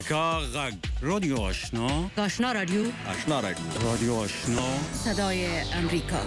غږ رادیو آشنا آشنا رادیو رادیو آشنا صدای امریکا.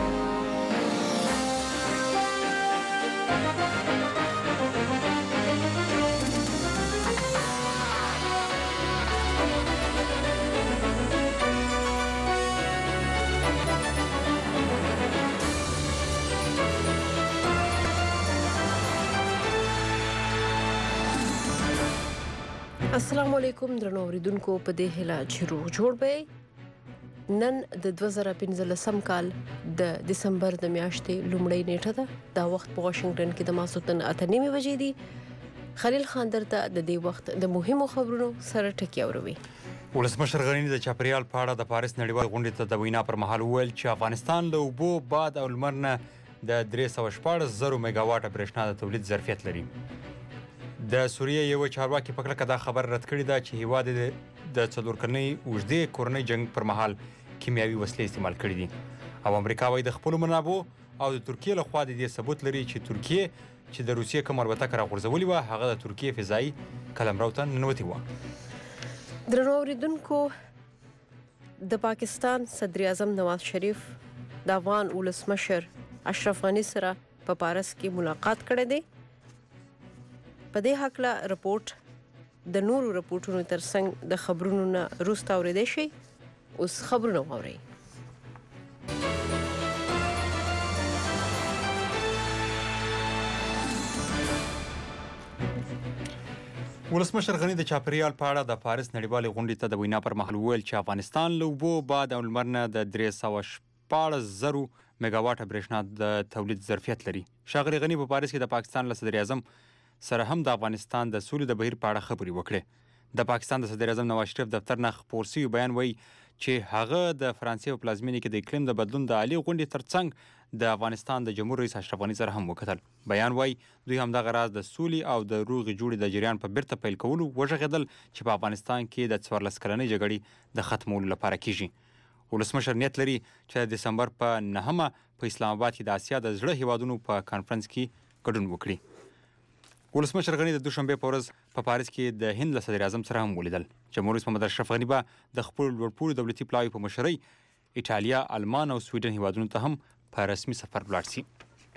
السلام علیکم درنو اوریدونکو په دې هیله چې روغ جوړ به. نن د 2015 کال د دسمبر د میاشتې لومړۍ نیټه ده. دا وخت په واشنگټن کې د ماسوتن 8:30 بجې دي. خلیل خان درته د دې وخت د مهمو خبرونو سره ټکی اوروي. ولسمشر غني د چاپریال په اړه د پاریس نړیوال غونډې ته د وینا پر مهال وویل چې افغانستان له اوبو، باد او لمر نه د 314,000 میگاواټه برېښنا د تولید ظرفیت لري. د سوریې یو چارواکي په کلکه دا خبر رد کړی ده چې هیواد د 4 کلنۍ اوږدې کورنۍ جنگ پر مهال کیمیاوي وسلې استعمال کړي دي او امریکا وايي د خپلو منابعو او د ترکیې لخوا د دې ثبوت لري چې ترکیې چې د روسیې کوم الوتکه راغورځولې وه هغه د ترکیې فضایي قلمرو ته ننوتې وه. درنو اوریدونکو، د پاکستان صدر اعظم نواز شریف د افغان ولسمشر اشرف غني سره په پاریس کې ملاقات کړی دی. په دې حقله رپورټ د نورو رپورټونو ترڅنګ د خبرونو نه وروسته اورېدای شي. اوس خبرونه واورئ. ولسمشر غني د چاپریال په اړه د پاریس نړیوالې غونډې ته د وینا پر مهال وویل چې افغانستان له اوبو، باد او لمر نه د 314,000 میگاواټه برېښنا د تولید ظرفیت لري. ښاغلي غني په پاریس کې د پاکستان له صدر اعظم سره هم د افغانستان د سولې د بهیر په اړه خبرې وکړې. د پاکستان د صدر اعظم نواز شریف دفتر نه خپور شوی بیان وایي چې هغه د فرانسې په پلازمینې کې د اقلیم د بدلون د عالي غونډې ترڅنګ د افغانستان د جمهور رئیس اشرف غني سره هم وکتل. بیان وایي دوی همدغه راز د سولې او د روغې جوړې د جریان په بیرته پیل کولو وژغېدل چې په افغانستان کې د 14 کلنۍ جګړې د ختمولو لپاره کیږي. ولسمشر نیت لري چې د دسمبر په 9 په اسلام آباد کې د اسیا د زړه هیوادونو په کانفرنس کې ګډون وکړي. ولسمشر غني د دوشنبه په ورځ په پاریس کې د هند له صدر اعظم سره هم ولیدل. جمهور رئیس محمد اشرف غني به د خپل لوړپوړو دولتي پلاوي په مشرۍ ایټالیا، آلمان او سویډن هیوادونو ته هم په رسمي سفر ولاړ شي.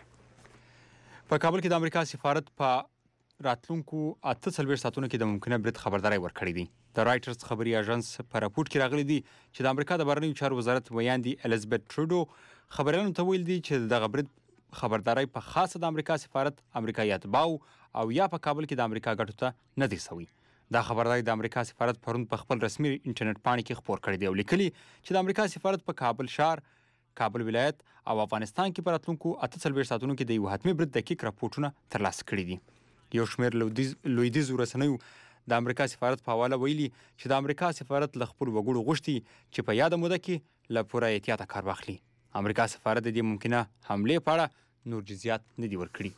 په کابل کې د امریکا سفارت په راتلونکو 48 ساعتونو کې د ممکنه برید خبرداری ورکړی دی. د رایټرز خبري اژانس په راپورټ کې راغلی دی چې د امریکا د بهرنیو چارو وزارت ویاندې الیزابت ټروډو خبريالانو ته ویل دي چې دغه برید خبرداري په خاصه د امریکا سفارت، امریکایي اتباعو او یا په کابل کې د امریکا ګټو ته نه دی سوی. دا خبرداری د امریکا سفارت پرون په خپل رسمي انټرنیټ پاڼې کې خپور کړی دی او لیکلي چې د امریکا سفارت په کابل ښار، کابل ولایت او افغانستان کې په راتلونکو 48 ساعتونو کې د یو حتمي برید دقیق راپورټونه ترلاسه کړي دي. یو شمېر لویدیځو رسنیو د امریکا سفارت په حواله ویلي چې د امریکا سفارت له خپلو وګړو غوښتي چې په یاده موده کې له پوره احتیاطه کار واخلي. امریکا سفارت د دې ممکنه حملې په اړه نور جزئیات نه دي ورکړي.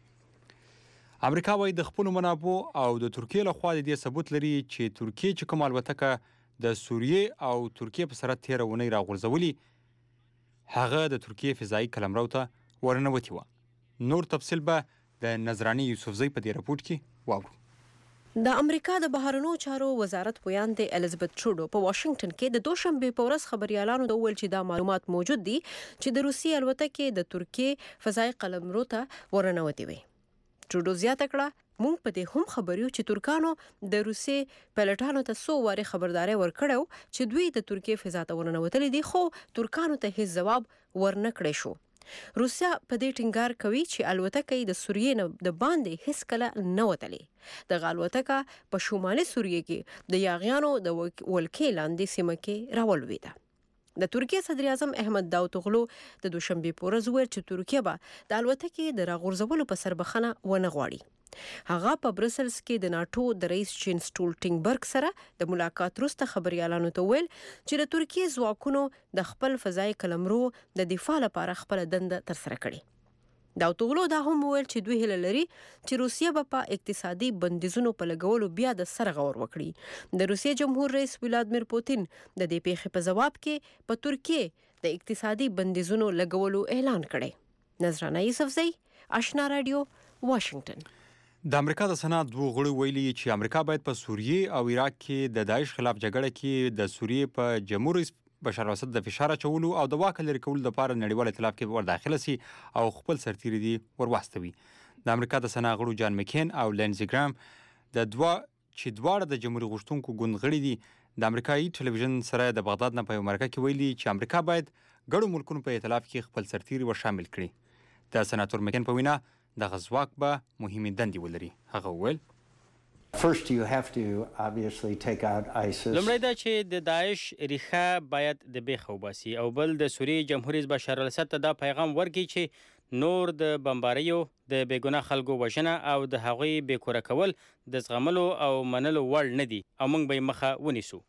امریکا وايي د خپلو منابعو او د ترکیې لخوا د دې ثبوت لري چې ترکیې چې کوم الوتکه د سوریې او ترکیې په سره تېره اونۍ راغورځولې هغه د ترکیې فضایي قلمرو ته ورننوتې وه. نور تفصیل به د نظراني یوسفزۍ په دې رپورټ کې واورو. د امریکا د بهرنیو چارو وزارت ویاندې الیزابت ټروډو په واشنگټن کې د دوشنبه په ورځ خبريالانو ته وویل چې دا معلومات موجود دي چې د روسیې الوتکې د ترکیې فضایي قلمرو ته ورننوتې وي. ټروډو زیاته کړه مونږ په دې هم خبر یو چې ترکانو د روسیې پایلټانو ته څو واره خبرداري ورکړو چې دوی د ترکیې فضا ته ورننوتلي دي، خو ترکانو ته هیڅ جواب ورنکړی شو. روسیا په دې ټینګار کوي چې الوتکه د سوریې نه د باندې هیڅ کله نه وتلې. د الوتکه په شمالي سوریې کې د یاغیانو د ولکې لاندې سیمه کې راولوېده. د ترکیې صدر اعظم احمد داوطوغلو د دوشنبه په ورځ وویل چې ترکیه به د الوتکې د راغورځولو په سربخنه ونه غواړي. هغه په برسلز کې د ناتو د رئیس جین سټولټنبرګ سره د ملاقات وروسته خبريالانو ته ویل چې د ترکیې ځواکونو د خپل فضایي قلمرو د دفاع لپاره خپل دنده ترسره کړې. داوطوغلو دا هم ویل چې دوی هیله لري چې روسیه به په اقتصادي بندیزونو په لګولو بیا د سر غور وکړي. د روسیې جمهور رئیس ولادیمیر پوتین د دې پیښې په جواب کې په ترکیې د اقتصادي بندیزونو لګولو اعلان کړی. نظرانه یوسفزۍ، آشنا رادیو، واشنگټن. د امریکا د سنا دوه غړو ویلي چې امریکا باید په سوریه او عراق کې د داعش خلاف جګړه کې د سوریه په جمهور رئیس بشار الاسد د فشار اچولو او د واک لري کولو لپاره نړیوال ائتلاف کې ور داخله سي او خپل سرتیري دي ورواستوي. د امریکا د سنا غړو جان مکین او لینزي ګرام د دواړه د جمهوریت غوښتونکو ګوند غړي دي د امریکایي ټلویزیون سره د بغداد نه په مرکه کې ویلي چې امریکا باید ګډو ملکونو په ائتلاف کې خپل سرتیري ور شامل کړي. د سناتور مکین په وینا د غزواک به مهمې دندې ولري. هغه وویل First, you have to obviously take out ISIS. لومړی دا چې د داعش ریښه باید د بیخ وباسي او بل د سوریې جمهور رئیس بشار الاسد ته دا پیغام ورکړي چې نور د بمباریو د بېګناه خلکو وژنه او د هغوی بېکوره کول د زغملو او منلو وړ نه دي او موږ به یې مخه ونیسو.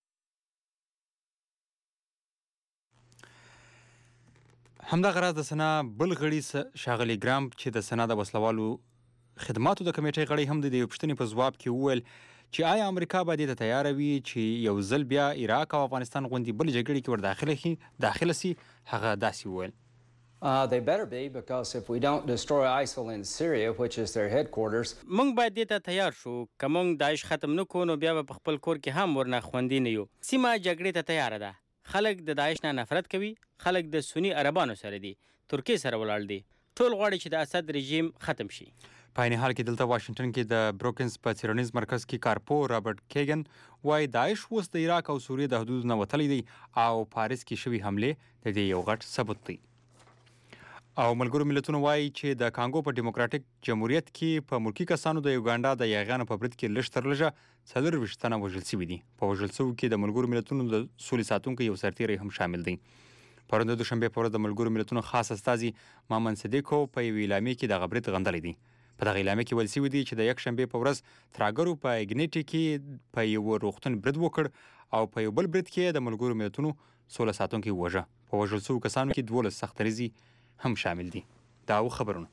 همدغه راز د سنا بل غړي ښاغلي ګرام چې د سنا د وسلوالو خدماتو د کمیټې غړی هم د دې پوښتنې په ځواب کې وویل چې آیا امریکا به دې ته تیاره وي چې یو ځل بیا عراق او افغانستان غوندې بل جګړې کې ور داخله سي. هغه داسې وویل They better be, because if we don't destroy ISIL in Syria, which is their headquarters. موږ باید دې ته تیار شو. که موږ داعش ختم نه کړو نو بیا به په خپل کور کې هم ورنه خوندي نه یو. سیمه جګړې ته تیاره ده. خلک د داعش نه نفرت کوي. خلک د سنی عربانو سره دي. ترکیه سره ولاړ دي. ټول غواړي چې د اسد رژیم ختم شي. په عین حال کې دلته واشنگټن کې د بروکنز په څیړنیز مرکز کې کارپو رابرټ کیګن وايي داعش اوس د عراق او سوریې د حدودو نه وتلی دی او پاریس کې شوي حملې د دې یو غټ ثبوت دی. او ملګرو ملتونو وايي چې د کانګو په ډیموکراتیک جمهوریت کې په ملکی کسانو د یوګانډا د یاغیانو په برید کې لږ تر لږه 24 تنه وژل شوي دي. په وژل شوو کې د ملګرو ملتونو د سولې ساتونکو یو سرتیری هم شامل دی. پرون د دوشنبه په ورځ د ملګرو ملتونو خاص استازي مامن صدیقو په یوې اعلامیه کې د برید غندلی دی. په دغه اعلامیه کې ویل شوي دي چې د یکشنبې په ورځ تراګرو په اګنیټي کې په یو روغتون برید وکړ او په یو بل برید کې د ملګرو ملتونو سوله ساتونکي وژه. په وژل شوو کسانو کې 12 سختریزي هم شامل دي. دا خبرونه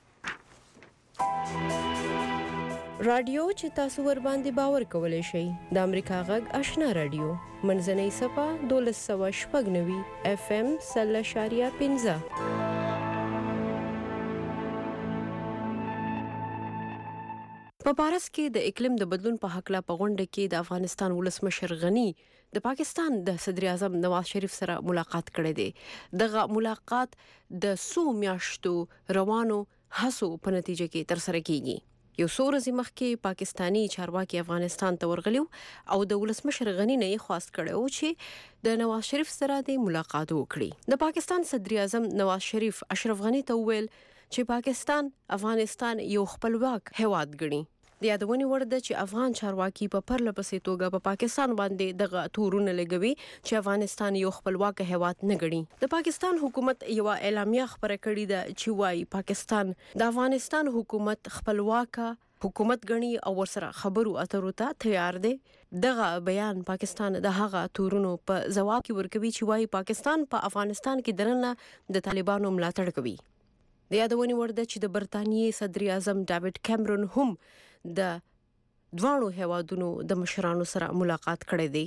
رادیو چې تاسو ور باندې باور کولای شئ د امریکا غږ آشنا رادیو منځنۍ صفه 1290 FM 0.15. په پاریس کې د اقلیم د بدلون په حق لا په غونډه کې د افغانستان ولسمشر غنی د پاکستان د صدر اعظم نواز شریف سره ملاقات کړی دی. دغه ملاقات د 100 میاشتو روانو هڅو په نتیجه کې تر سره کیږي. یو څو ورځې مخکې پاکستانی چارواکي افغانستان ته ورغلیو او د ولسمشر غنی نه یې خواست کړو چې د نواز شریف سره د ملاقات وکړي. د پاکستان صدر اعظم نواز شریف اشرف غنی ته وویل چې پاکستان افغانستان یو خپلواک هیواد ګڼي. د یادونې وړ ده چې افغان چارواکي په پرله پسې توګه په پاکستان باندې دغه تورونه لګوي چې افغانستان یو خپلواک هیواد نه ګڼي. د پاکستان حکومت یو اعلامیه خبره کړې ده چې وايي پاکستان د افغانستان حکومت خپلواک حکومت ګڼي او ورسره خبرو اترو ته تیار دی. دغه بیان پاکستان د هغه تورونو په جواب کې ورکوي چې وايي پاکستان په افغانستان کې درنه د طالبانو ملاتړ کوي. د یادونې وړ ده چې د برتانیې صدر اعظم ډیوډ کیمرون هم د دوانو هیوادونو د مشرانو سره ملاقات کړی دی.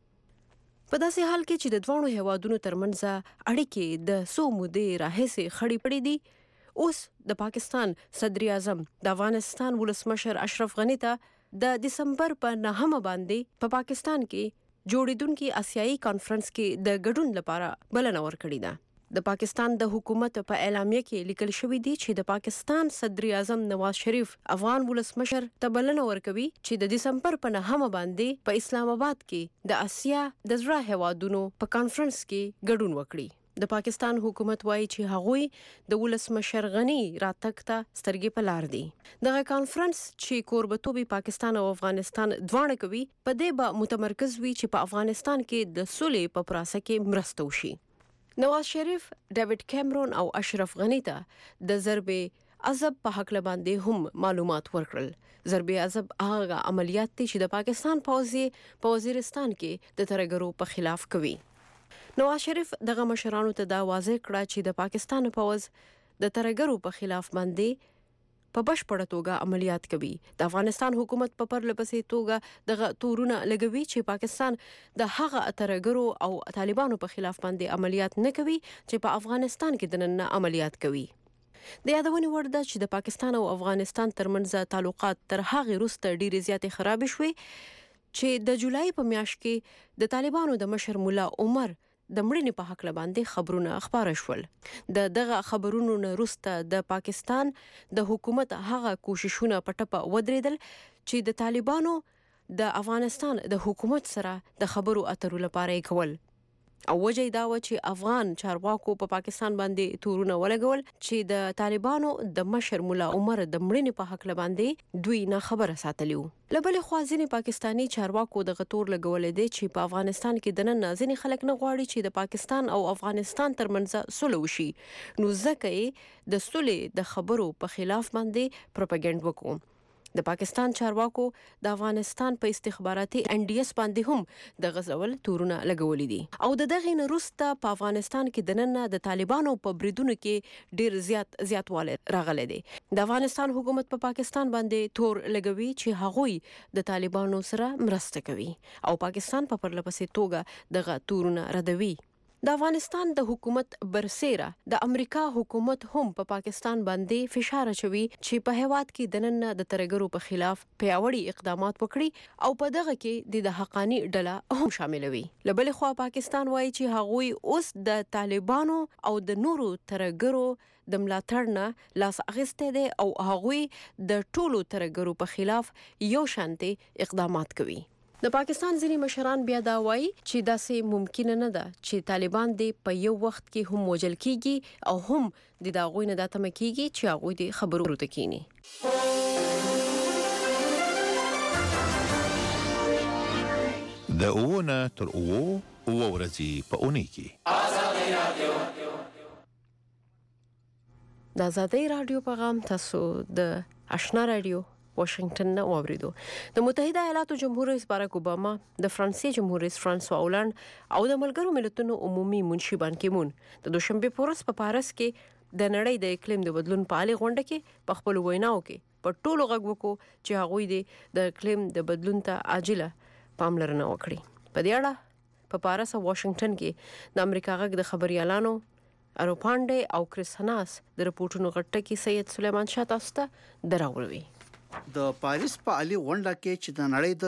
په داسې حال کې چې د دوانو هیوادونو ترمنځ اړیکې د څو مودې راهیسې خړې پړې دي، اوس د پاکستان صدر اعظم د افغانستان ولسمشر اشرف غنی ته د دسمبر په 9 باندې په پاکستان کې جوړیدونکو آسیایي کانفرنس کې د ګډون لپاره بلنه ورکړې ده. د پاکستان د حکومت په اعلامیه کې لیکل شوی دی چې د پاکستان صدر اعظم نواز شریف افغان ولسمشر ته بلنه ورکوي چې د دسمبر په 9 باندې په اسلام آباد کې د آسیا د زړه هیوادونو په کانفرنس کې ګډون وکړي. د پاکستان حکومت وایي چې هغوی د ولسمشر غنی راتګ ته سترګې په لار دي. دغه کانفرنس چې کوربتوب پاکستان او افغانستان دواړه کوي په دې به متمرکز وي چې په افغانستان کې د صلح په پروسه کې مرسته وشي. نواز شریف ډیوډ کیمرون او اشرف غنی ته د ضرب عذاب په حق باندې هم معلومات ورکړل. ضرب عذاب هغه عملیات دي چې د پاکستان پوځي په وزیرستان کې د ترګرو په خلاف کوي. نواز شریف دغه مشرانو ته دا واضح کړه چې د پاکستان پوځ د ترګرو په خلاف باندې په بشپړه توګه عملیات کوي. د افغانستان حکومت په پرله پسې توګه دغه تورونه لګوي چې پاکستان د هغه ترګرو او طالبانو په خلاف باندې عملیات نه کوي چې په افغانستان کې د نن عملیات کوي. د یادونې وړ ده چې د پاکستان او افغانستان ترمنځ تعلقات تر هغې وروسته ډېرې زیاتې خرابې شوې چې د جولای په میاشت کې د طالبانو د مشر مولا عمر د مړینې په حق باندې خبرونه خبره شول. دغه خبرونو نه وروسته د پاکستان د حکومت هغه کوششونه په ټپه ودرېدل چې د طالبانو د افغانستان د حکومت سره د خبرو اترو لپاره یې کول. او وجه دا و چې افغان چارواکو په پاکستان باندې تورونه ولګول چې د طالبانو د مشر مولا عمر د مړینې په حق باندې دوی نه خبره ساتلی وو. له بلې خوا ځینې پاکستاني چارواکو دغه تور لګولې دی چې په افغانستان کې دننه ځینې خلک نه غواړي چې د پاکستان او افغانستان ترمنځ صلح وشي، نو ځکه یې د صلح د خبرو په خلاف باندې پروپاګاندا وکړو. د پاکستان چارواکو د افغانستان په استخباراتي NDS باندې هم د غزول تورونه لګولې دي. او د دغه نه وروسته په افغانستان کې دننه د طالبانو په بریدونو کې ډیر زیاتوالی راغلی دی. د افغانستان حکومت په پاکستان باندې تور لګوي چې هغوی د طالبانو سره مرسته کوي او پاکستان په پرلپسې توګه دغه تورونه ردوي. د افغانستان د حکومت برسیره د امریکا حکومت هم په پاکستان باندې فشار اچوي چې په هیواد کې دننه د ترګرو په خلاف پیاوړي اقدامات وکړي او په دغه کې د حقانی ډله هم شاملوي. له بلې خوا پاکستان وایي چې هغوی اوس د طالبانو او د نورو ترګرو د ملاتړ نه لاس اخیستی دی او هغوی د ټولو ترګرو په خلاف یو شانتي اقدامات کوي. د پاکستان ځینې مشران بیا دا وایي چې داسې ممکن نه ده چې طالبان دې په یو وخت کې هم وژل کیږي او هم د هغوی نه دا تمه کیږي چې هغوی د خبرو ته کینی. د اوونه تر اوو ورځې په اونۍ کې د آزادۍ رادیو پیغام تاسو د آشنا رادیو واشنگټن نه اوریدو. د متحده ایالاتو جمهور رئیس باراک اوباما، د فرانسې جمهور رئیس فرانسوا اولند او د ملګرو ملتونو عمومي منشي بان کی مون د دوشنبه په ورځ په پاریس کې د نړۍ د اقلیم د بدلون په اړه غونډه کې په خپل ویناو کې په ټولو غږ وکړو چې هغوی د اقلیم د بدلون ته عاجله پاملرنه وکړي. په دې اړه په پاریس او واشنگټن کې د امریکا غږ د خبريالانو اروپانډي او کریس هناس د رپورټونو غټه کې سید سلیمان شاه تاسو ته دراوړي. د پاریس په عالی غونډه کې چې د نړۍ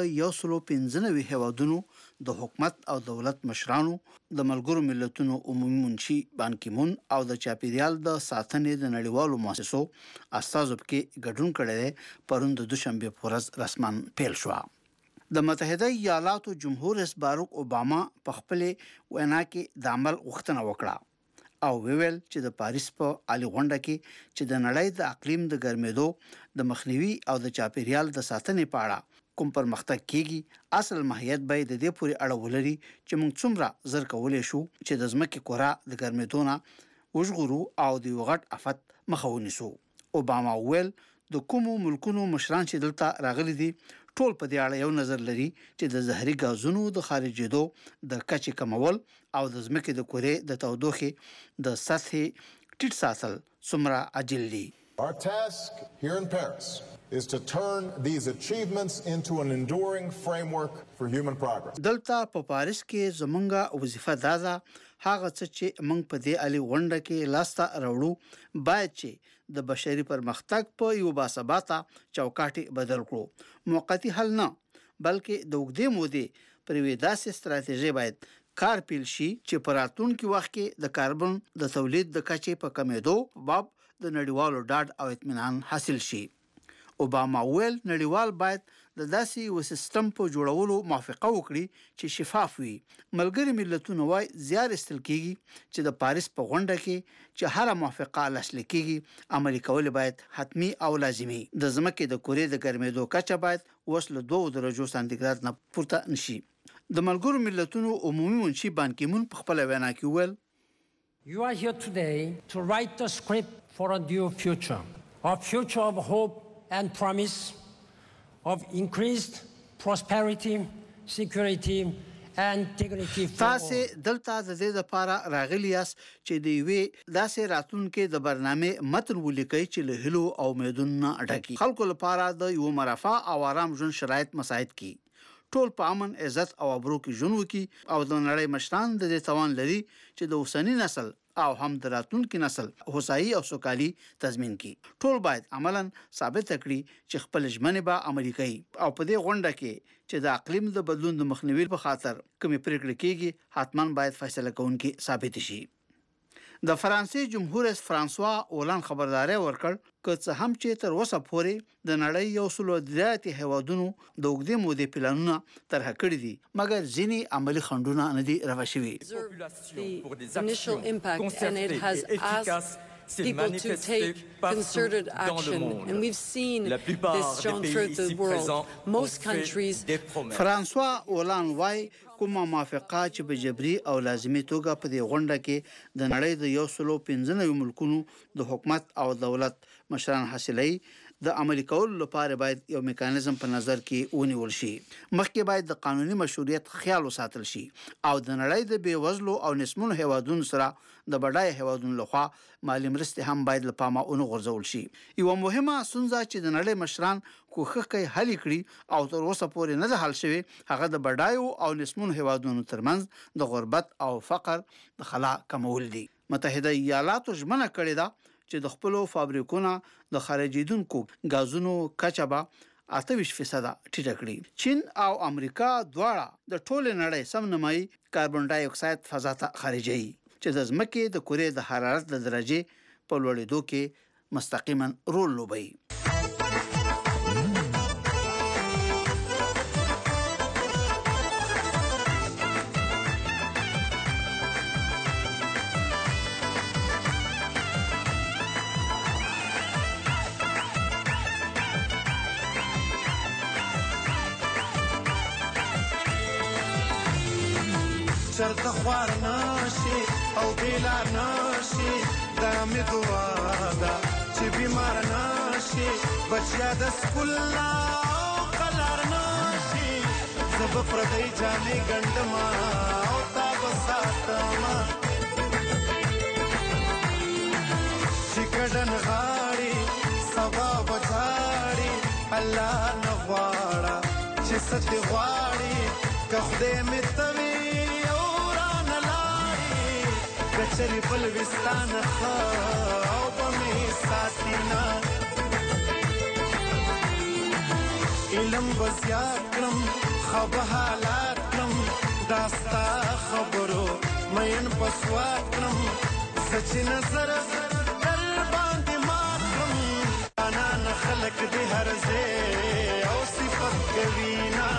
د 195 هیوادونو د حکومت او دولت مشرانو، د ملګرو ملتونو عمومي منشي بان کی مون او د چاپیریال د ساتنې د نړیوالو مؤسسو استازو کې ګډون کړی دی، پرون د دوشنبه په ورځ رسماً پیل شو. د متحده ایالاتو جمهور رئیس باراک اوباما په خپل وینا کې د عمل غوښتنه وکړه او ویل چې د پاریس په عالی غونډه کې چې د نړۍ د اقلیم د ګرمېدو د مخنیوي او د چاپیریال د ساتنې په اړه کوم پرمختګ کیږي، اصل ماهیت به د دې پورې اړه ولري چې موږ څومره زر کولای شو چې د ځمکې کره د ګرمېدو نه وژغورو او د غټ افت مخه ونیسو. اوباما ویل د کومو ملکونو مشران چې دلته راغلي دي ټول په دې اړه یو نظر لري چې د زهري غازونو د خارجېدو د کچې کمول او د ځمکې د کورې د تودوخې د سطحې ټیټ ساتل څومره عاجل دي. Our task here in Paris is to turn these achievements into an enduring framework for human progress. دلته په پاریس کې زمونږه وظیفه دا ده هغه څه چې موږ په دې عالی غونډه کې لاسته راوړو باید چې د بشري پرمختګ په یو باثباته چوکاټ بدل کړو. موقتی حل نه بلکې د اوږدې مودې پر یوې داسې ستراتیژي باید کار پیل شي چې په راتلونکي وخت کې د کاربن د تولید د کچې په کمیدو په باب د نړیوالو ډاډ او اطمینان حاصل شي. اوباما ویل نړیوال باید د داسې یو سیستم په جوړولو موافقه وکړي چې شفاف وي. ملګري ملتونه وايي زیار ایستل کیږي چې د پاریس په غونډه کې چې هر موافقه لاسلیک کیږي عملي کول باید حتمی او لازمي. د ځمکې د کورې د ګرمېدو کچه باید اوس له 2 درجو سانتیګراد نه پورته نشي. د ملګرو ملتونو عمومي منشي بان کی مون په خپل وینا کې ویل You are here today to write the script for a new future, a future of hope and promise, of increased prosperity, security and dignity for all. تاسې دلته د دې لپاره راغلی یاست چې د یوې داسې راتلونکي د برنامې متن ولیکئ چې له هیلو او امیدونو ډک خلکو لپاره د یو مرفه او آرام ژوند شرایط مساعد کړي. ټول په امن، عزت او ابرو کې ژوند وکړي او د نړۍ مشران د دې توان لري چې د اوسنی نسل او هم د راتلونکي نسل هوسايي او سوکالي تضمین کړي. ټول باید عملاً ثابت کړي چې خپل ژمنې به عملي کوي او په دې غونډه کې چې د اقلیم د بدلون د مخنیوي په خاطر کومې پریکړې کیږي حتماً باید فیصله کوونکي ثابت شي. د فرانسې جمهور رئیس فرانسوا اولان خبرداري ورکړ که څه هم چې تر اوسه پورې د نړۍ یو سلو درېاتي هیوادونو د اوږدې مودې پلانونه طرح کړي دي مګر ځینې عملي خنډونه نه دي رفع شوي. The initial impact and it has asked people to take concerted action and we've seen this shown throughout the world. Most countries فرانسوا اولان وای کومه موافقه چې په جبري او لازمي توګه په دې غونډه کې د نړۍ د 195 ملکونو د حکومت او دولت مشران حاصلې د عملي کولو لپاره باید یو میکانیزم په نظر کې ونیول شي. مخکې باید د قانوني مشروعیت خیال وساتل شي او د نړۍ د بیوزلو او نسمونو هیوادونو سره د بډای هیوادونو لخوا مالی مرستې هم باید له پامه ونغورځول شي. یو مهمه ستونزه چې د نړۍ مشران کوښښ کوي حل کړي او تر اوسه پورې نه ده حل شوی هغه د بډایو او نسمونو هیوادونو ترمنځ د غربت او فقر د خلا کمول دي. متحده ایالاتو ژمنه کړې ده چې د خپلو فابریکونو د خارجیدونکو غازونو کچه به 28% ټیټه کړي. چین او امریکا دواړه د ټول نړۍ سم نمایي کاربن ډای اکساید فضا ته خارجوي چې د ځمکې د کورې د حرارت د درجې په لوړېدو کې مستقیما رول لوبوي. چرته خوار نشي او بیلار نشي دا مې دعا ده چې بیمار نشي بچیا د سکول لا قلار نشي زه به پردی جانې ګنډما او تا به ساتما چې کډن غاړي سبا بچاړي الله نه غواړه چې ست غواړي که خدای مې توي کچری بلوستان خو بمی ساتینا علم بزیاد کرم خواب حالات کرم داستا خبرو مین پسوات کرم سچی نظر در باندی مات کرم انا نخلق دی هر زی او صفت کوینا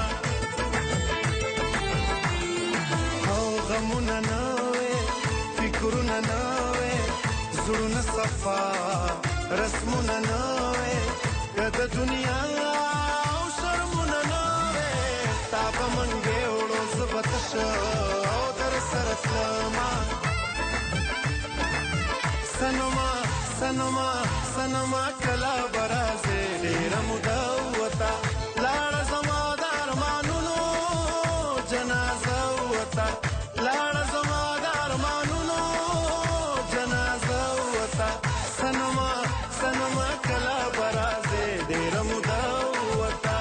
او غمونا نا فکرونه نوې زړونه صفا رسمونه نوې که د دنیا او شرمونه نوې تا به منګې وړو زه به تشه او در سره تلما سنما کله به راځې ډېره موده وته لاړه زما د ارمانونو جنازه وته لاړه زما د ارمانونو جنازه وته سنما کله به راځې ډېره موده وته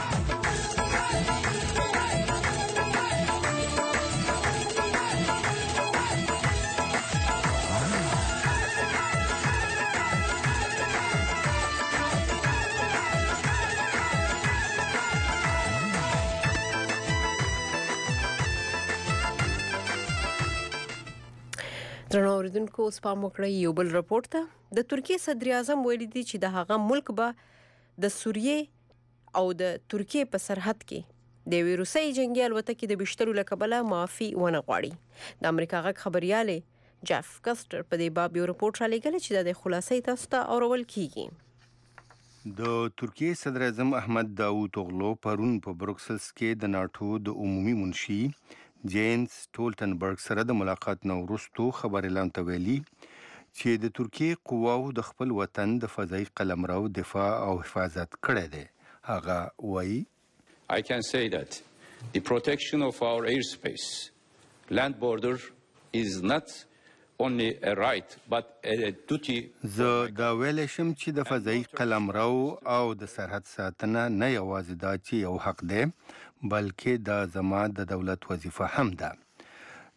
درنو اوریدونکو اوس پام وکړئ یو بل رپورټ ته. د ترکیې صدر اعظم ویلي دی چې د هغه ملک به د سوریې او د ترکیې په سرحد کې د ویروسي جنگي الوتکې د بشتلو لکبله معافي ونه غواړي. د امریکا غږ خبريال جاف کاستر په دې باب یو رپورټ را لېږلی چې د خلاصې تاسو ته اورول کیږي. د ترکیې صدر اعظم احمد داوود اوغلو پرون په بروکسلز کې د ناتو د عمومي منشي جینز ټولټنبرګ سره د ملاقات نه وروسته خبر اعلان ته ویلي چې د ترکیې قواو د خپل وطن د فضایي قلمرو دفاع او حفاظت کړی دی. هغه وایي I can say that the protection of our airspace, land border is not only a right but a duty. زه دا ویلی شم چې د فضایي قلمرو او د سرحد ساتنه نه یوازې دا چې یو حق دی بلکې دا زما د دولت وظیفه هم ده.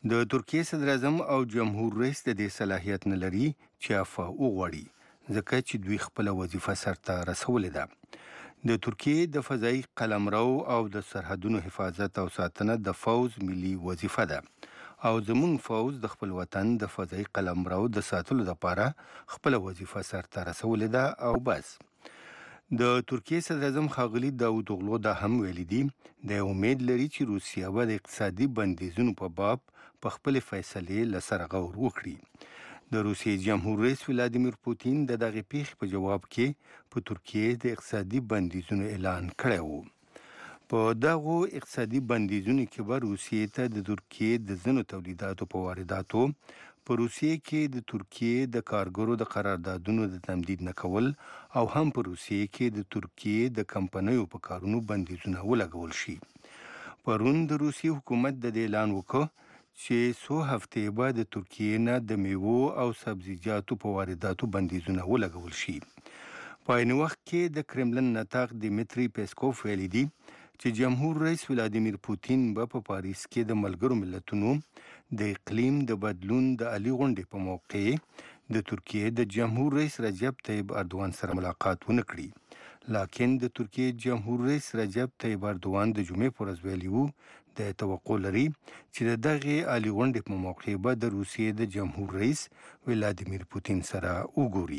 د ترکیې صدر اعظم او جمهور رئیس د دې صلاحیت نه لري چې عفو وغواړي ځکه چې دوی خپل وظیفه سرته رسولې ده. د ترکیې د فضایي قلمرو او د سرحدونو حفاظت او ساتنه د فوز ملي وظیفه ده او زموږ فوز د خپل وطن د فضایي قلمرو د ساتلو لپاره خپل وظیفه سرته رسولې ده او بس. د ترکیې صدر اعظم ښاغلي داود اوغلو دا هم ویلي دي د امید لري چې روسیه به د اقتصادي بندیزونو په باب په خپل فیصلې له سره غور وکړي. د روسیې جمهور رئیس ولادیمیر پوتین د دغې پیښې په جواب کې په ترکیې د اقتصادي بندیزونو اعلان کړی و. په دغو اقتصادي بندیزونو کې به روسیې ته د ترکیې د ځینو تولیداتو په وارداتو، په روسیې کې د ترکیې د کارګرو د قراردادونو د تمدید نه کول او هم په روسیې کې د ترکیې د کمپنیو په کارونو بندیزونه ولګول شي. پرون د روسیې حکومت د دې اعلان وکړ چې څو هفتې به د ترکیې نه د میوو او سبزیجاتو په وارداتو بندیزونه ولګول شي. په عین وخت کې د کرملن نطاق دیمیتری پیسکوف ویلي دي چې جمهور رئیس ولادیمیر پوتین به په پاریس کې د ملګرو ملتونو د اقلیم د بدلون د عالي غونډې په موقع د ترکیې د جمهور رئیس رجب طیب اردوان سره ملاقات ونه کړي. لکن د ترکیې جمهور رئیس رجب طیب اردوان د جمعې په ورځ ویلي وو د توقع لري چې د دغې عالي غونډې په موقع به د روسیې د جمهور رئیس ولادیمیر پوتین سره وګوري.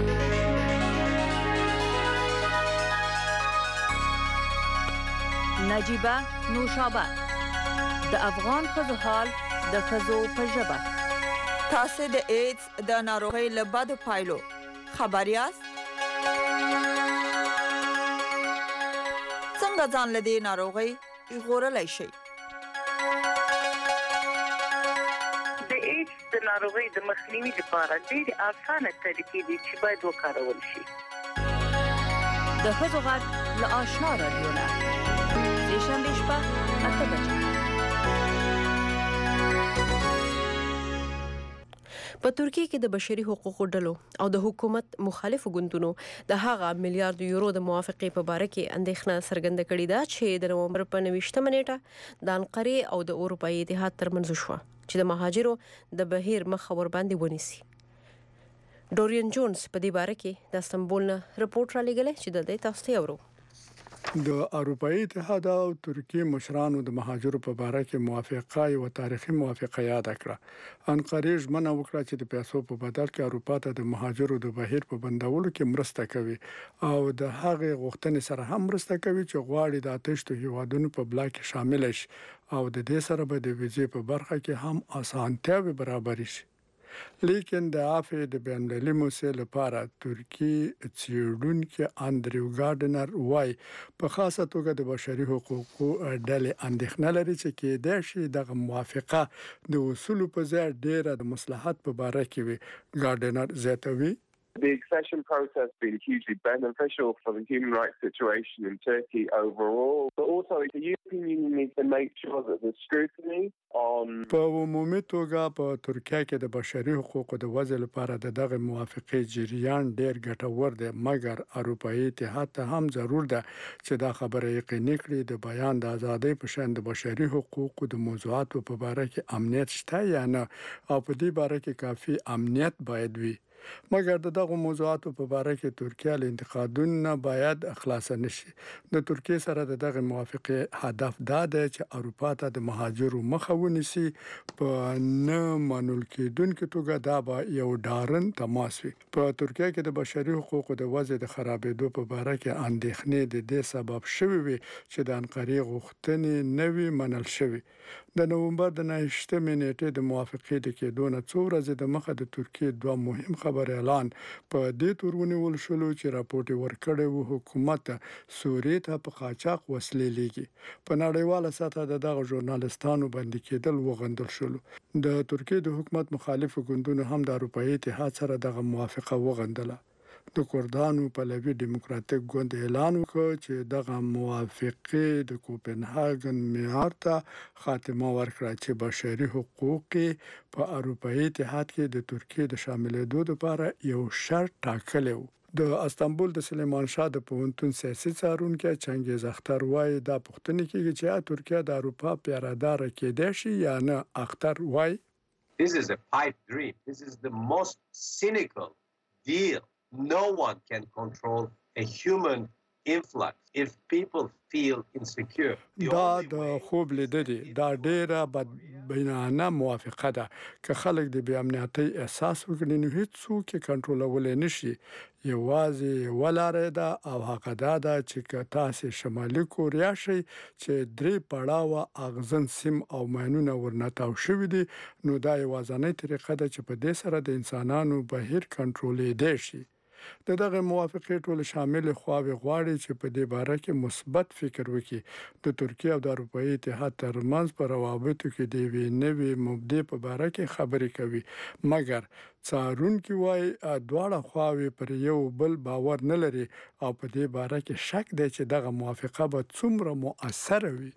نجیبه نوشابه د افغان ښځو حال د ښځو په ژبه. تاسو د ایډز د ناروغۍ له بدو پایلو خبر یاست؟ څنګه ځان له دې ناروغۍ ژغورلی شئ؟ د ناروغۍ د مخنیوي لپاره ډېرې اسانه طریقې دي چې باید وکارول شي. د ښځو غږ له آشنا راډیو نه سه‌شنبې شپه 8 بجې. په ترکیه کې د بشري حقوقو ډلو او د حکومت مخالفو ګوندونو د هغه میلیارډ یورو د موافقې په باره کې اندېښنه څرګنده کړې ده چې د نومبر په 29 نیټه د انقرې او د اروپایي اتحاد ترمنځ شوه چې د مهاجرو د بهیر مخه ور باندې ونیسي. ډورین جونز په دې باره کې د استنبول نه رپورټ را لېږلی چې د دې تاسو ته اورو. د اروپایي اتحاد او ترکیې مشرانو د مهاجرو په باره کې موافقه یو تاریخي موافقه یاد کړه. انقرې ژمنه وکړه چې د پیسو په بدل کې اروپا ته د مهاجرو د بهیر په بندولو کې مرسته کوي او د هغې غوښتنې سره هم مرسته کوي چې غواړي د آتشتو هیوادونو په بلاک کې شامل شي او د دې سره به د ویزې په برخه کې هم اسانتیاوې برابر شي. لیکن د عفو د بین المللي موسسې لپاره ترکی څېړونکي اندریو ګارډنر وایي په خاصه توګه د بشري حقوقو ډلې اندېښنه لري چې کېدای شي دغه موافقه د اصولو په ځای ډېره د مصلحت په باره کې وي. ګارډنر زیاتوي The accession process has been hugely beneficial for the human rights situation in Turkey overall, but also the European Union needs to make sure that the scrutiny on په عمومي توګه په ترکیه کې د بشري حقوقو د وضع لپاره دغه موافقې جریان ډېر ګټور دی، مګر اروپایي اتحاد ته هم ضرور ده چې دا خبره یقیني کړي د بیان د ازادۍ په شان د بشري حقوقو د موضوعاتو په باره کې امنیت شته یا نه او په دې باره کې کافي امنیت باید وي. مګر دغه موضوعاتو په باره کې ترکیه له انتقادونو نه باید خلاص نشي. د ترکیه سره دغه موافقه هدف دا دی چې اروپا ته د مهاجرو مخه ونیسي. په نه منل کېدونکو توګه دا به یو ډارن تماس وي. په ترکیه کې د بشري حقوقو د وضع د خرابېدو په باره کې اندېښنې د دې سبب شوي وي چې د انقرې غوښتنې نه وي منل شوي. د نومبر د 29 نیټې د موافقې د کېدو نه څو ورځې د مخه د ترکیې دوه مهم خبر اعلان په دې تور ونیول شول چې راپورټ ورکړی و حکومت سوریې ته په قاچاق وسلې لیږي. په نړیواله سطحه دغه ژورنالستانو باندې کېدل وغندل شول. د ترکیې د حکومت مخالفو ګوندونو هم د اروپایي اتحاد سره دغه موافقه وغندله. د کردانو پلوي ډیموکراتیک ګوند اعلان وکړ چې دغه موافقه د کوپنهاګن معیار ته خاتمه ورکړه چې بشري حقوق په اروپایي اتحاد کې د ترکیې د شاملېدو لپاره یو شرط ټاکلی و. د استانبول د سلیمان شاه د پوهنتون سیاسي څارونکي چنګیز اختر وایي دا پوښتنه کیږي چې ترکیه د اروپا پیرادار کېدای شي یا نه. اختر وایي This is a pipe dream. This is the most cynical deal. No one can control a human influx if people feel insecure. دا د خوب لیدلې دا ډیره بدبینانه موافقه ده که خلک د بې امنیتۍ احساس وکړي نو هیڅ څوک کنټرولولی نشي. یوازې ولاره ده او هغه ده چې که تاسې شمالي کوریا شئ چې 3 پړاوه اغزن سیم او ماینونه ورنتاو شوي دي نو دا یوازینۍ طریقه ده چې په دې سره د انسانانو بهیر کنټرولیدای شي. د دغه موافقې ټول شامل خواوې غواړي چې په دې باره کې مثبت فکر وکړي. د ترکیه او د اروپایي اتحاد ترمنځ په روابطو کې د یوې نوې مبدې په باره کې خبرې کوي، مګر څارونکي وایي دواړه خواوې پر یو بل باور نه لري او په دې باره کې شک دی چې دغه موافقه به څومره مؤثره وي.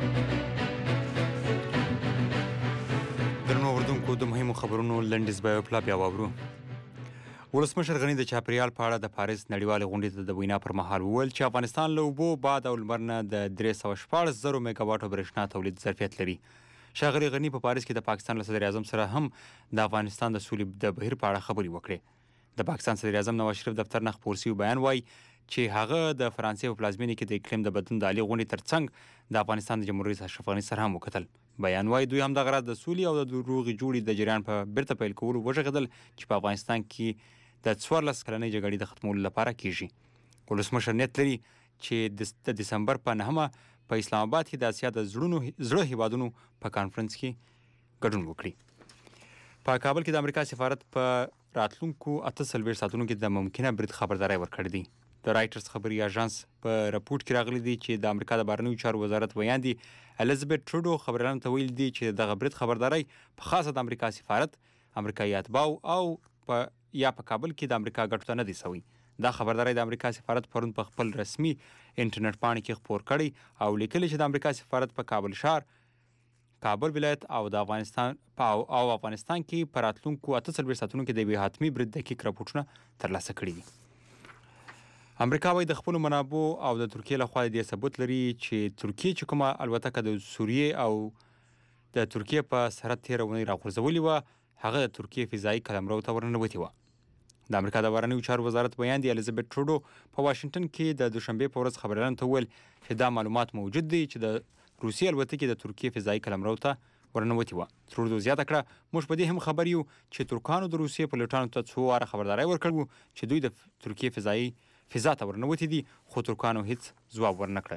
درنو اردوونکو د مهمو خبرونو لنډیز به پلا بیا واورو. ولسمشر غني د چاپریال په اړه د پاریس نړیوالې غونډې ته د وینا پر مهال وویل چې افغانستان له اوبو، باد او لمر نه د 314,000 میګاواټو برېښنا تولید ظرفیت لري. ښاغلي غني په پاریس کې د پاکستان له صدر اعظم سره هم د افغانستان د سولې د بهیر په اړه خبرې وکړې. د پاکستان صدر اعظم نواز شریف دفتر نه خپور شوی بیان وایي چې هغه د فرانسې په پلازمینې کې د اقلیم د بدلون د عالي غونډې ترڅنګ د افغانستان د جمهور رئیس اشرف غني سره هم وکتل. بیان وایي دوی هم دغه راز د سولې او د روغې جوړې د جریان په بیرته پیل کولو وژغېدل چې په افغانستان کې د 14 کلنۍ جګړې د ختمولو لپاره کیږي. ولسمشر نیت لري چې د دسمبر په 9 په اسلام آباد کې د اسیا د زړه هیوادونو په کانفرنس کې ګډون وکړي. په کابل کې د امریکا سفارت په راتلونکو 48 ساعتونو کې د ممکنه برید خبرداری ورکړی دی. د رایټرز خبري اژانس په راپورټ کې راغلی دی چې د امریکا د بهرنیو چارو وزارت ویاندي الیزابت ټروډو خبريالانو ته ویل دي چې دغه برید خبرداری په خاصه د امریکا سفارت، امریکایي اتباعو او په کابل کې د امریکا ګټو ته نه دی سوی. دا خبرداری د امریکا سفارت پرون په خپل رسمي انټرنیټ پاڼه کې خپور کړی او لیکلی چې د امریکا سفارت په کابل ښار، کابل ولایت او د افغانستان کې په راتلونکو 48 ساعتونو کې د یوې حتمي برید دقیق راپورټونه ترلاسه کړي دي. امریکا وايي د خپلو منابعو او د ترکیې لخوا دې ثبوت لري چې ترکیې چې کومه الوتکه د سوریې او د ترکیې په سرحد تېره اونۍ راغورځولې وه هغه د ترکیې فضایي قلمرو ته ورننوتې وه. د امریکا د بهرنیو چارو وزارت بیان دی الیزابت ټروډو په واشنګټن کې د دوشنبې په ورځ خبريالانو ته وویل چې دا معلومات موجود دي چې د روسیې الوتکې د ترکیې فضایي قلمرو ته ورننوتې وه. ټروډو زیاته کړه موږ په دې هم خبر یو چې ترکانو د روسیې پایلوټانو ته 2 واره خبرداری ورکړ چې دوی د ترکیې فضا ته ورننوتې دي خو ترکانو هیڅ ځواب ورنکړ.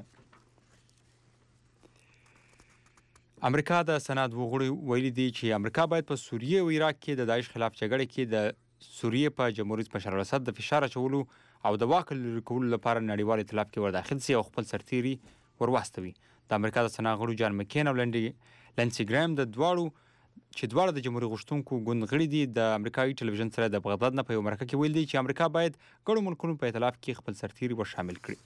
امریکا د سند وغړي ویلي دي چې امریکا باید په سوریې او عراق کې د داعش خلاف جګړه کې د سوریې په جمهور رئیس بشار الاسد د فشار اچولو او د واک لرې کولو لپاره نړیوال ائتلاف کې ورداخل سي او خپل سرتیري ورواستوي. د امریکا د سنا غړو جان مکین او لنسي ګرام د دواړو د جمهوریت غوښتونکو ګوند غړي دي د امریکایي ټلویزیون سره د بغداد نه په یو مرکه کې ویل دي چې امریکا باید ګڼو ملکونو په ائتلاف کې خپل سرتیري ورشامل کړي.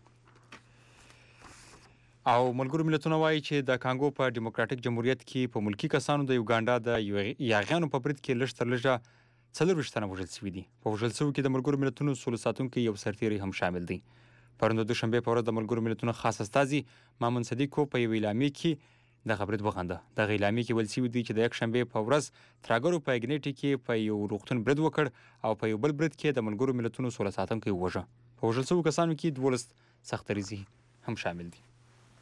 او ملګرو ملتونو وایي چې د کانګو په ډیموکراتیک جمهوریت کې په ملکی کسانو د یوګانډا د یاغیانو په برید کې لږ تر لږه 24 تنه وژل شوي دي. په وژل شوو کې د ملګرو ملتونو سولې ساتونکي یو سرتیری هم شامل دی. پرون د دوشنبې په ورځ د ملګرو ملتونو خاص استازي مامون صدیقو په یو اعلامیه کې دغه برید وغنده. دغه اعلامیه کې ویل شوي دي چې د یکشنبې په ورځ تراګرو په اګنیټي کې په یو روغتون برید وکړ او په یو بل برید کې د ملګرو ملتونو سولې ساتونکي ووژه. په وژل شوو کسانو کې 12 سختریزي هم شامل دي.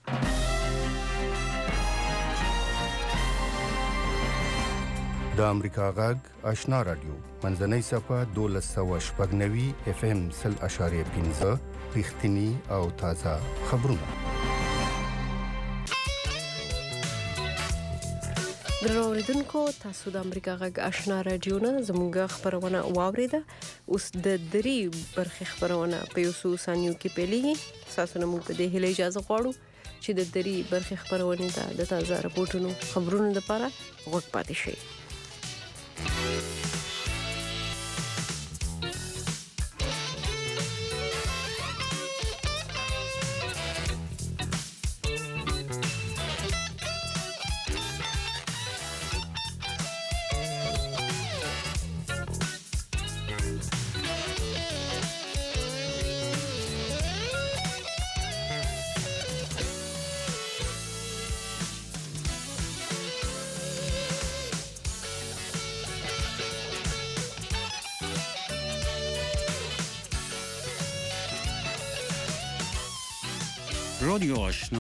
د امریکا غږ آشنا رادیو منځنۍ صفه 1290 FM 0.15 رښتینی او تازه خبرونه. درنو اوریدونکو تاسو د امریکا غږ آشنا رادیو نه زموږ خبرونه واوریده. اوس د درې برخې خبرونه په یو څو ثانیو کې پیلېږي. تاسو نه موږ په دې هیله اجازه غواړو چې د درې برخې خبرونه د تازه راپورټونو خبرونو لپاره غوږ پاتې شئ. رادیو آشنا